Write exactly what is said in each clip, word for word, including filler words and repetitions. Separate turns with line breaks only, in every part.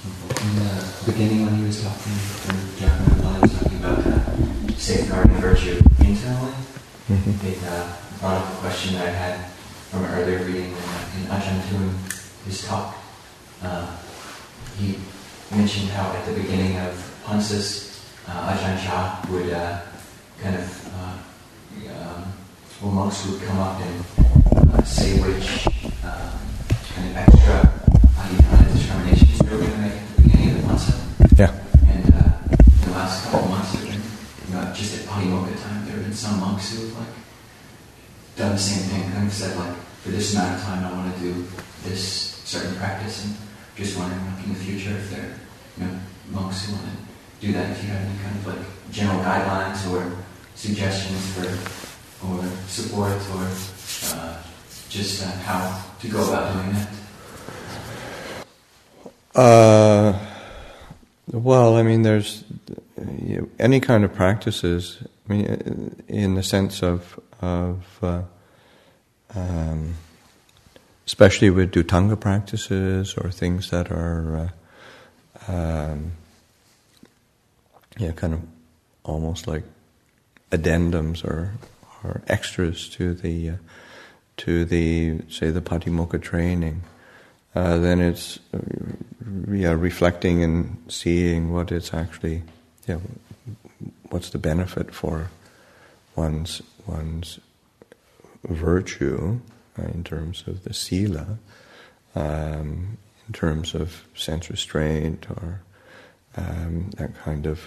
In the beginning, when he was talking, when Japanese Lama was talking about uh, safeguarding virtue internally, mm-hmm. it uh, brought up a question that I had from an earlier reading in, in Ajahn Tun, his talk. Uh, he mentioned how at the beginning of Pansas, uh, Ajahn Chah would uh, kind of, uh, um, well, monks would come up and uh, say which uh, kind of extra adhitthana determinations they were going to make at the beginning of the Pansa.
Yeah.
And uh, in the last couple of months, there have been, you know, just at Patimokkha time, there have been some monks who have like done the same thing, kind of said like, for this amount of time I want to do this certain practice, and just wondering like in the future if there are, you know, monks who want to do that, if you have any kind of like general guidelines or suggestions for or support or uh, just uh, how to go about doing that.
Uh, well, I mean, there's you know, any kind of practices. I mean, in the sense of of uh, um, especially with Dhutanga practices or things that are uh, um, yeah, kind of almost like addendums or or extras to the uh, to the say the Patimokkha training. Uh, then it's uh, yeah reflecting and seeing what it's actually yeah what's the benefit for one's one's virtue uh, in terms of the sila, um, in terms of sense restraint or um, that kind of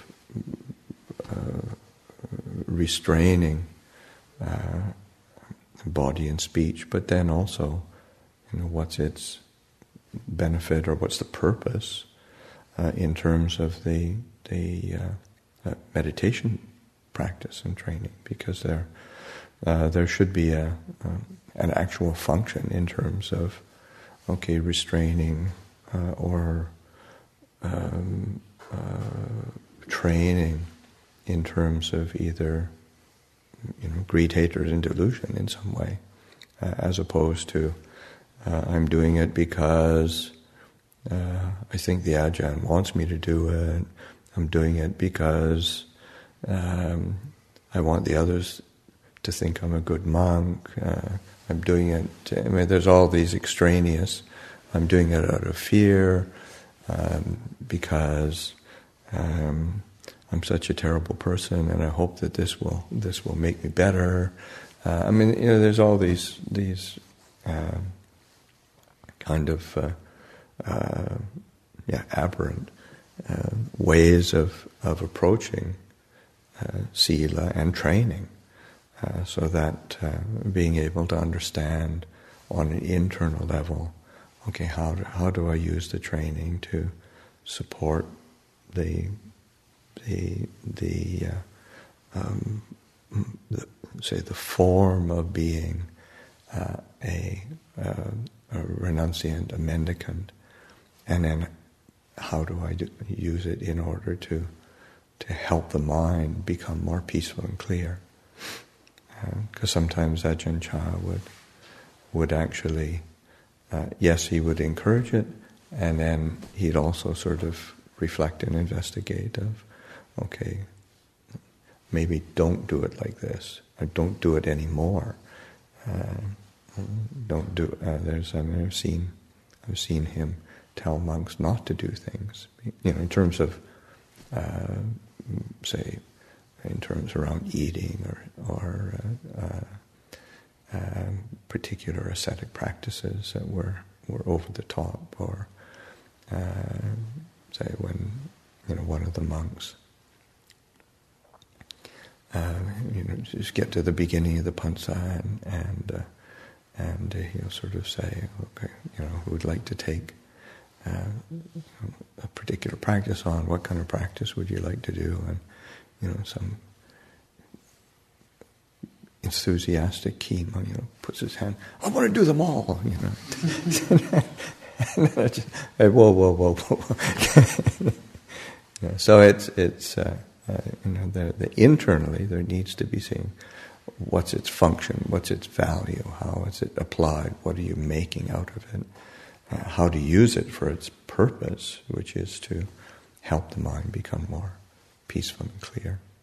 uh, restraining uh, body and speech, but then also you know what's its benefit or what's the purpose uh, in terms of the the uh, uh, meditation practice and training, because there uh, there should be a, a an actual function in terms of okay restraining uh, or um, uh, training in terms of either you know greed, hatred, and delusion in some way, uh, as opposed to Uh, I'm doing it because uh, I think the Ajahn wants me to do it. I'm doing it because um, I want the others to think I'm a good monk. Uh, I'm doing it, to, I mean, there's all these extraneous. I'm doing it out of fear um, because um, I'm such a terrible person, and I hope that this will this will make me better. Uh, I mean, you know, there's all these these. Uh, kind of uh, uh, yeah, aberrant uh, ways of, of approaching uh, sila and training, uh, so that uh, being able to understand on an internal level, okay, how do, how do I use the training to support the the the, uh, um, the say the form of being uh, a uh, a renunciant, a mendicant, and then how do I do, use it in order to to help the mind become more peaceful and clear? Because uh, sometimes Ajahn Chah would would actually, uh, yes, he would encourage it, and then he'd also sort of reflect and investigate of, okay, maybe don't do it like this, or don't do it anymore. Uh, Don't do. Uh, there's. I've never seen. I've seen him tell monks not to do things. You know, in terms of, uh, say, in terms around eating or or uh, uh, uh, particular ascetic practices that were were over the top, or uh, say when you know one of the monks. Uh, you know, just get to the beginning of the pansa and. and uh, And uh, he'll sort of say, okay, you know, who would like to take uh, a particular practice on? What kind of practice would you like to do? And, you know, some enthusiastic keen one, you know, puts his hand, I want to do them all, you know. And then I just, whoa, whoa, whoa, whoa. Yeah, so it's, it's uh, uh, you know, the, the internally there needs to be seen. What's its function? What's its value? How is it applied? What are you making out of it? Uh, how to use it for its purpose, which is to help the mind become more peaceful and clear.